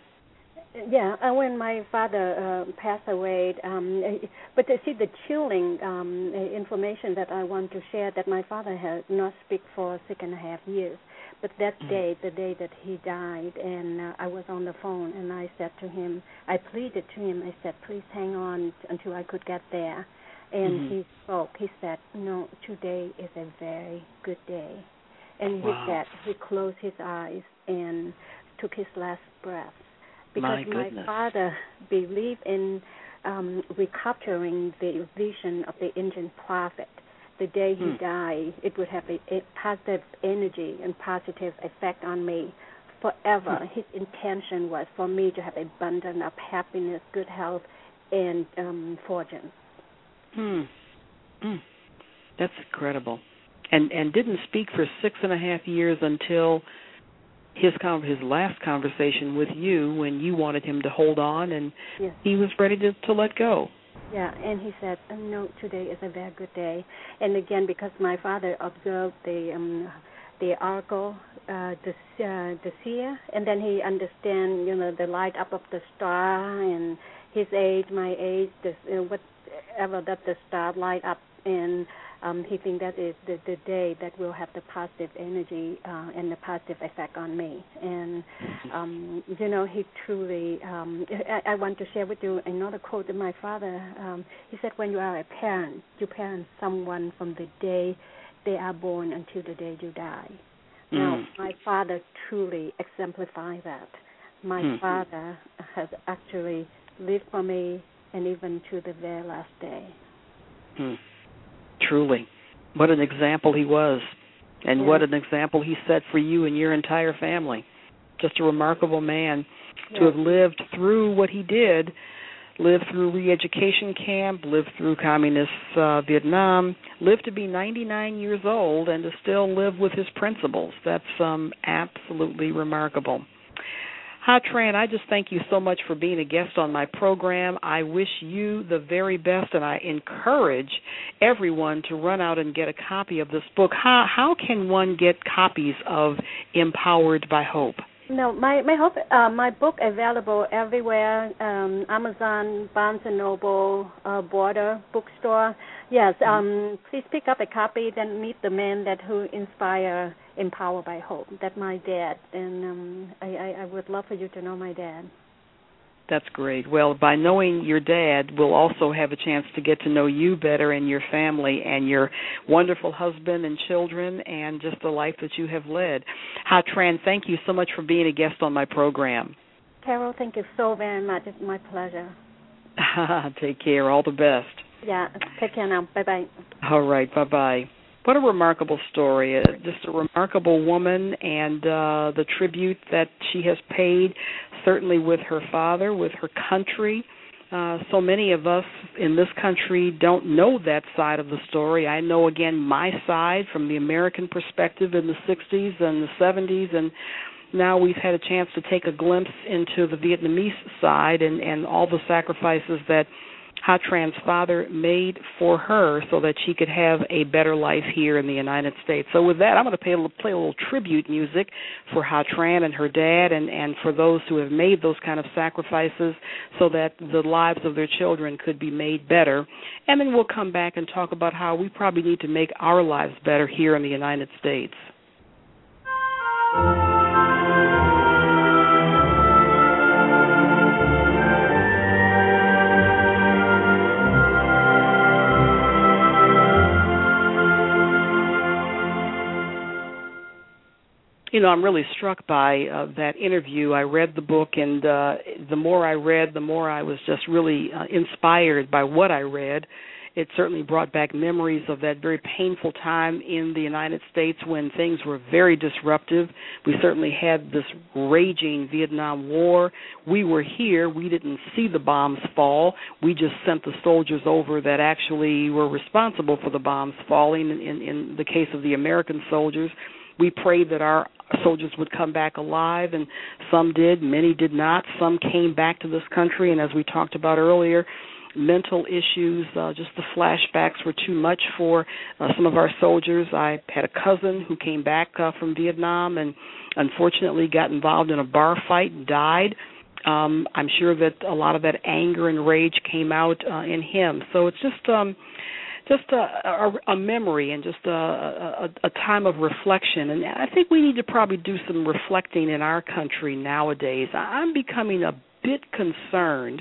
Yeah, uh, when my father uh, passed away, um, but to see the chilling um, information that I want to share, that my father had not speak for six and a half years. But that day, the day that he died, and uh, I was on the phone, and I said to him, I pleaded to him, I said, please hang on until I could get there. And mm-hmm. he spoke. He said, no, today is a very good day. And wow. with that, he closed his eyes and took his last breath. Because my, my father believed in um, recapturing the vision of the Indian prophet. The day he hmm. died, it would have a, a positive energy and positive effect on me forever. Hmm. His intention was for me to have abundance of happiness, good health, and um, fortune. Hmm. Hmm. That's incredible. And and didn't speak for six and a half years until his con- his last conversation with you, when you wanted him to hold on, and yes. he was ready to, to let go. Yeah, and he said, oh, no, today is a very good day. And again, because my father observed the um, the oracle, uh, the uh, the seer, and then he understand, you know, the light up of the star, and his age, my age, this, uh, whatever that the star light up, and um, he think that is the, the day that will have the positive energy uh, and the positive effect on me. And, um, you know, he truly, um, I, I want to share with you another quote that my father, um, he said, when you are a parent, you parent someone from the day they are born until the day you die. Mm. Now, my father truly exemplified that. My mm. father has actually lived for me, and even to the very last day. Mm. Truly. What an example he was, and yes. what an example he set for you and your entire family. Just a remarkable man yes. to have lived through what he did, lived through re-education camp, lived through communist uh, Vietnam, lived to be ninety-nine years old and to still live with his principles. That's um, absolutely remarkable. Ha Tran, I just thank you so much for being a guest on my program. I wish you the very best, and I encourage everyone to run out and get a copy of this book. How, how can one get copies of Empowered by Hope? No, my my hope, uh, my book available everywhere. Um, Amazon, Barnes and Noble, uh, Border Bookstore. Yes, um, please pick up a copy. Then meet the man that who inspire Empowered by Hope. That's my dad, and um, I, I, I would love for you to know my dad. That's great. Well, by knowing your dad, we'll also have a chance to get to know you better and your family and your wonderful husband and children and just the life that you have led. Ha Tran, thank you so much for being a guest on my program. Carol, thank you so very much. It's my pleasure. Take care. All the best. Yeah, take care now. Bye-bye. All right, bye-bye. What a remarkable story. Uh, just a remarkable woman, and uh, the tribute that she has paid, certainly with her father, with her country. Uh, so many of us in this country don't know that side of the story. I know, again, my side from the American perspective in the sixties and the seventies, and now we've had a chance to take a glimpse into the Vietnamese side and, and all the sacrifices that Ha Tran's father made for her so that she could have a better life here in the United States. So with that, I'm going to play a little, play a little tribute music for Ha Tran and her dad and, and for those who have made those kind of sacrifices so that the lives of their children could be made better. And then we'll come back and talk about how we probably need to make our lives better here in the United States. You know, I'm really struck by uh, that interview. I read the book, and uh, the more I read, the more I was just really uh, inspired by what I read. It certainly brought back memories of that very painful time in the United States when things were very disruptive. We certainly had this raging Vietnam War. We were here. We didn't see the bombs fall. We just sent the soldiers over that actually were responsible for the bombs falling. In, in, in the case of the American soldiers, We prayed that our soldiers would come back alive, and some did, many did not. Some came back to this country, and as we talked about earlier, mental issues, uh, just the flashbacks were too much for uh, some of our soldiers. I had a cousin who came back uh, from Vietnam and unfortunately got involved in a bar fight and died. Um, I'm sure that a lot of that anger and rage came out uh, in him. So it's just um, just a, a, a memory and just a, a, a time of reflection. And I think we need to probably do some reflecting in our country nowadays. I'm becoming a bit concerned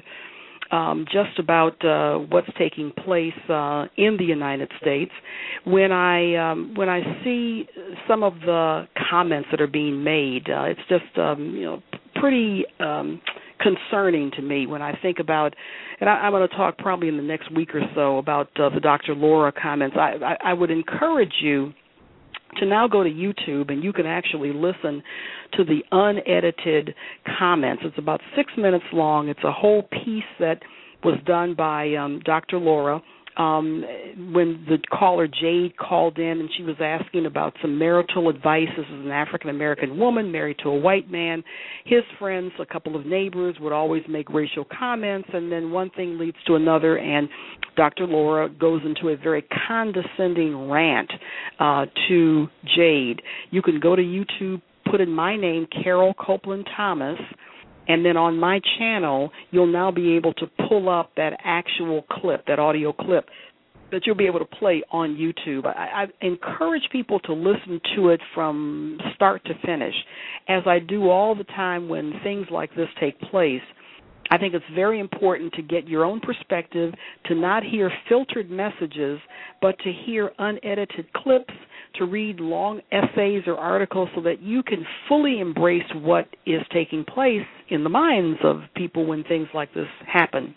um, just about uh, what's taking place uh, in the United States when I um, when I see some of the comments that are being made. Uh, it's just um, you know. pretty um, concerning to me when I think about, and I, I'm going to talk probably in the next week or so about uh, the Doctor Laura comments. I, I, I would encourage you to now go to YouTube, and you can actually listen to the unedited comments. It's about six minutes long. It's a whole piece that was done by um, Doctor Laura. Um, when the caller Jade called in and she was asking about some marital advice. This is an African-American woman married to a white man. His friends, a couple of neighbors, would always make racial comments, and then one thing leads to another, and Doctor Laura goes into a very condescending rant uh, to Jade. You can go to YouTube, put in my name, Carol Copeland Thomas, and then on my channel, you'll now be able to pull up that actual clip, that audio clip, that you'll be able to play on YouTube. I, I encourage people to listen to it from start to finish. As I do all the time when things like this take place, I think it's very important to get your own perspective, to not hear filtered messages, but to hear unedited clips, to read long essays or articles so that you can fully embrace what is taking place in the minds of people when things like this happen.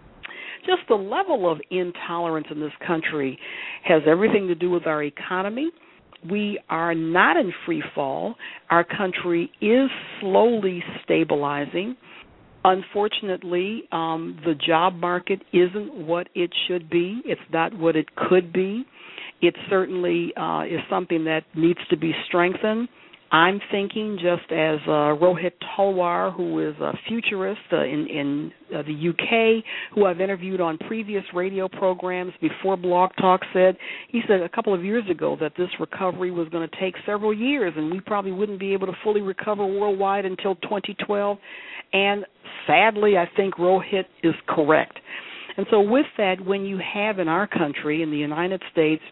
Just the level of intolerance in this country has everything to do with our economy. We are not in free fall. Our country is slowly stabilizing. Unfortunately, um, the job market isn't what it should be. It's not what it could be. It certainly uh, is something that needs to be strengthened. I'm thinking, just as uh, Rohit Talwar, who is a futurist uh, in, in uh, the U K, who I've interviewed on previous radio programs before Blog Talk, said, he said a couple of years ago that this recovery was going to take several years and we probably wouldn't be able to fully recover worldwide until twenty twelve. And sadly, I think Rohit is correct. And so with that, when you have in our country, in the United States,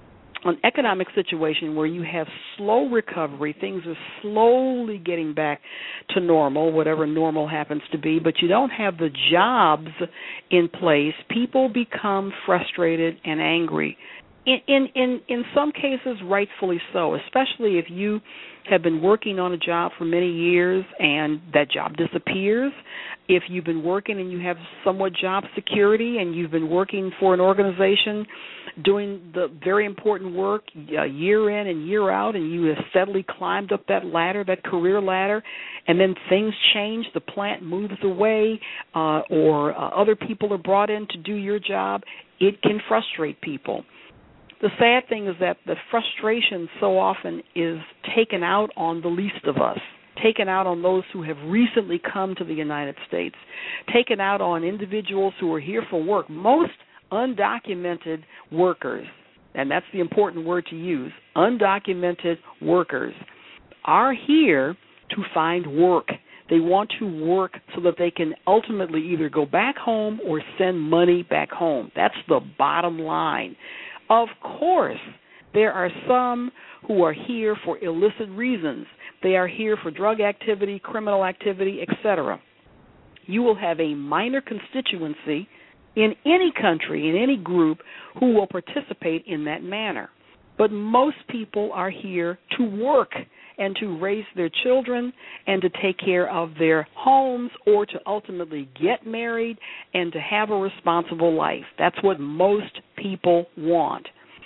an economic situation where you have slow recovery, things are slowly getting back to normal, whatever normal happens to be, but you don't have the jobs in place, people become frustrated and angry. In, in, in, in some cases, rightfully so, especially if you have been working on a job for many years and that job disappears. If you've been working and you have somewhat job security and you've been working for an organization doing the very important work uh, year in and year out, and you have steadily climbed up that ladder, that career ladder, and then things change, the plant moves away, uh, or uh, other people are brought in to do your job, it can frustrate people. The sad thing is that the frustration so often is taken out on the least of us, taken out on those who have recently come to the United States, taken out on individuals who are here for work. Most undocumented workers, and that's the important word to use, undocumented workers, are here to find work. They want to work so that they can ultimately either go back home or send money back home. That's the bottom line. Of course, there are some who are here for illicit reasons. They are here for drug activity, criminal activity, et cetera. You will have a minor constituency in any country, in any group, who will participate in that manner. But most people are here to work and to raise their children and to take care of their homes or to ultimately get married and to have a responsible life. That's what most people want.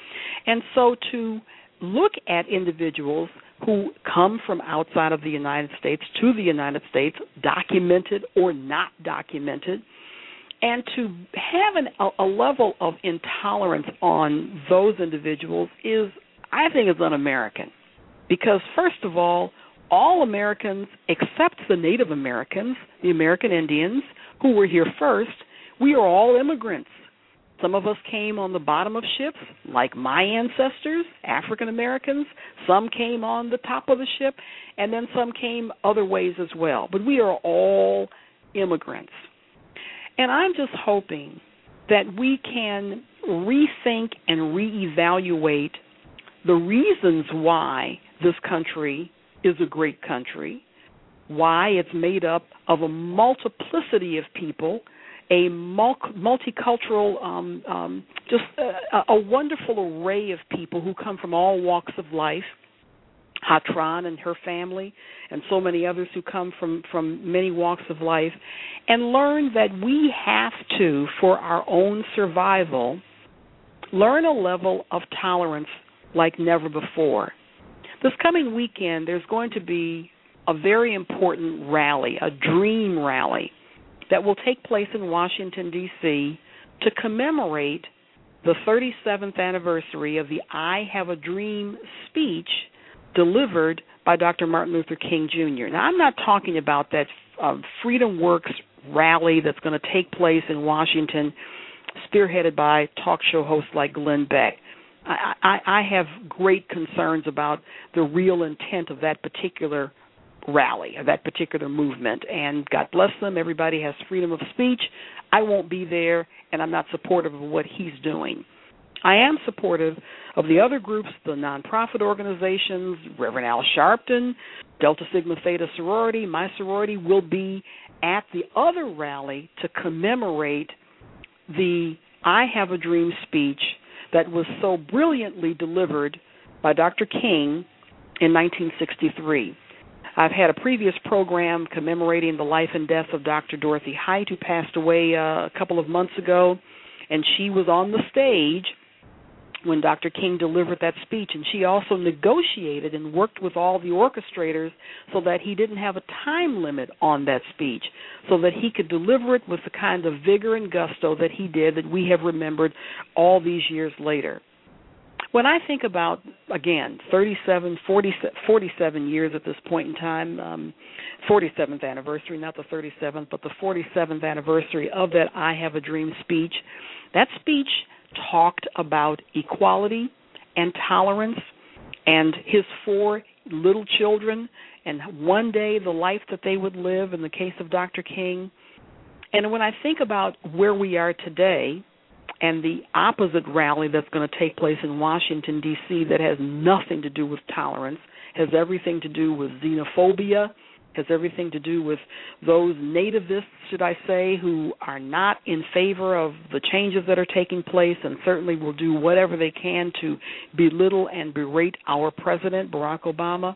And so to look at individuals who come from outside of the United States to the United States, documented or not documented, and to have an, a, a level of intolerance on those individuals is, I think, is un-American. Because, first of all, all Americans except the Native Americans, the American Indians, who were here first, we are all immigrants. Some of us came on the bottom of ships, like my ancestors, African Americans. Some came on the top of the ship, and then some came other ways as well. But we are all immigrants. And I'm just hoping that we can rethink and reevaluate the reasons why this country is a great country, why it's made up of a multiplicity of people, a multicultural, um, um, just a, a wonderful array of people who come from all walks of life. Hatran and her family, and so many others who come from, from many walks of life, and learn that we have to, for our own survival, learn a level of tolerance like never before. This coming weekend, there's going to be a very important rally, a dream rally, that will take place in Washington, D C to commemorate the thirty-seventh anniversary of the I Have a Dream speech delivered by Doctor Martin Luther King, Junior Now, I'm not talking about that um, Freedom Works rally that's going to take place in Washington, spearheaded by talk show hosts like Glenn Beck. I, I, I have great concerns about the real intent of that particular rally, of that particular movement, and God bless them, everybody has freedom of speech. I won't be there, and I'm not supportive of what he's doing. I am supportive of the other groups, the nonprofit organizations, Reverend Al Sharpton, Delta Sigma Theta sorority. My sorority will be at the other rally to commemorate the I Have a Dream speech that was so brilliantly delivered by Doctor King in nineteen sixty-three. I've had a previous program commemorating the life and death of Doctor Dorothy Height, who passed away uh, a couple of months ago, and she was on the stage when Doctor King delivered that speech, and she also negotiated and worked with all the orchestrators so that he didn't have a time limit on that speech, so that he could deliver it with the kind of vigor and gusto that he did, that we have remembered all these years later. When I think about, again, thirty-seven, forty, forty-seven years at this point in time, um, forty-seventh anniversary, not the thirty-seventh, but the forty-seventh anniversary of that I Have a Dream speech, that speech talked about equality and tolerance and his four little children and one day the life that they would live in the case of Doctor King. And when I think about where we are today and the opposite rally that's going to take place in Washington, D C that has nothing to do with tolerance, has everything to do with xenophobia, has everything to do with those nativists, should I say, who are not in favor of the changes that are taking place and certainly will do whatever they can to belittle and berate our president, Barack Obama.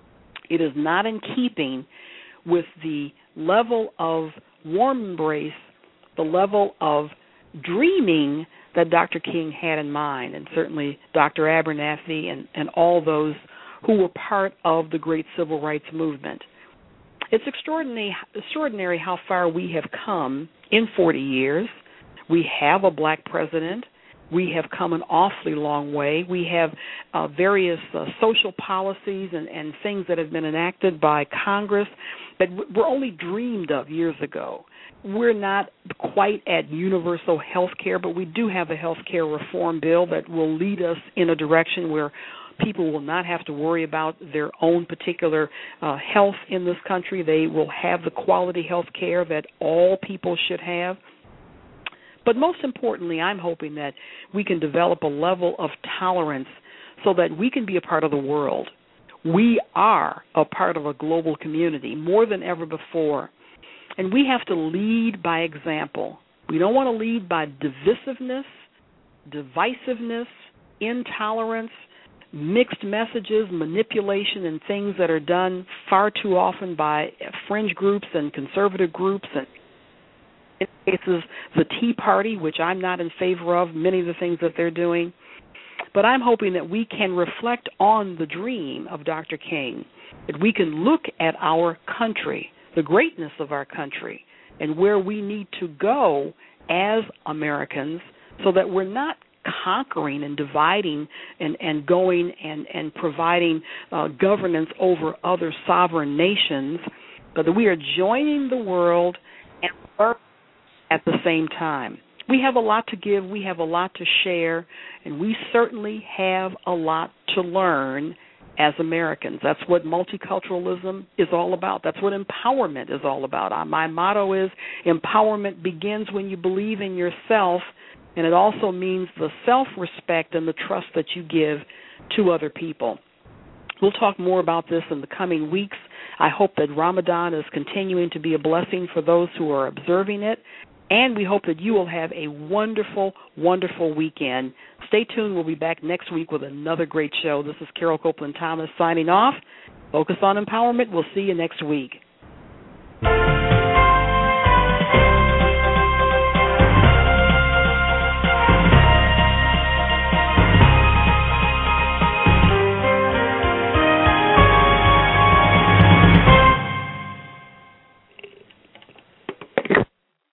It is not in keeping with the level of warm embrace, the level of dreaming that Doctor King had in mind, and certainly Doctor Abernathy and, and all those who were part of the great civil rights movement. It's extraordinary, extraordinary how far we have come in forty years. We have a black president. We have come an awfully long way. We have uh, various uh, social policies and, and things that have been enacted by Congress that were only dreamed of years ago. We're not quite at universal health care, but we do have a health care reform bill that will lead us in a direction where people will not have to worry about their own particular uh, health in this country. They will have the quality health care that all people should have. But most importantly, I'm hoping that we can develop a level of tolerance so that we can be a part of the world. We are a part of a global community more than ever before. And we have to lead by example. We don't want to lead by divisiveness, divisiveness, intolerance, mixed messages, manipulation, and things that are done far too often by fringe groups and conservative groups. And it's the Tea Party, which I'm not in favor of, many of the things that they're doing. But I'm hoping that we can reflect on the dream of Doctor King, that we can look at our country, the greatness of our country, and where we need to go as Americans so that we're not conquering and dividing and, and going and, and providing uh, governance over other sovereign nations, but that we are joining the world and learning at the same time. We have a lot to give, we have a lot to share, and we certainly have a lot to learn as Americans. That's what multiculturalism is all about. That's what empowerment is all about. My motto is empowerment begins when you believe in yourself, and it also means the self-respect and the trust that you give to other people. We'll talk more about this in the coming weeks. I hope that Ramadan is continuing to be a blessing for those who are observing it, and we hope that you will have a wonderful, wonderful weekend. Stay tuned. We'll be back next week with another great show. This is Carol Copeland Thomas signing off. Focus on empowerment. We'll see you next week.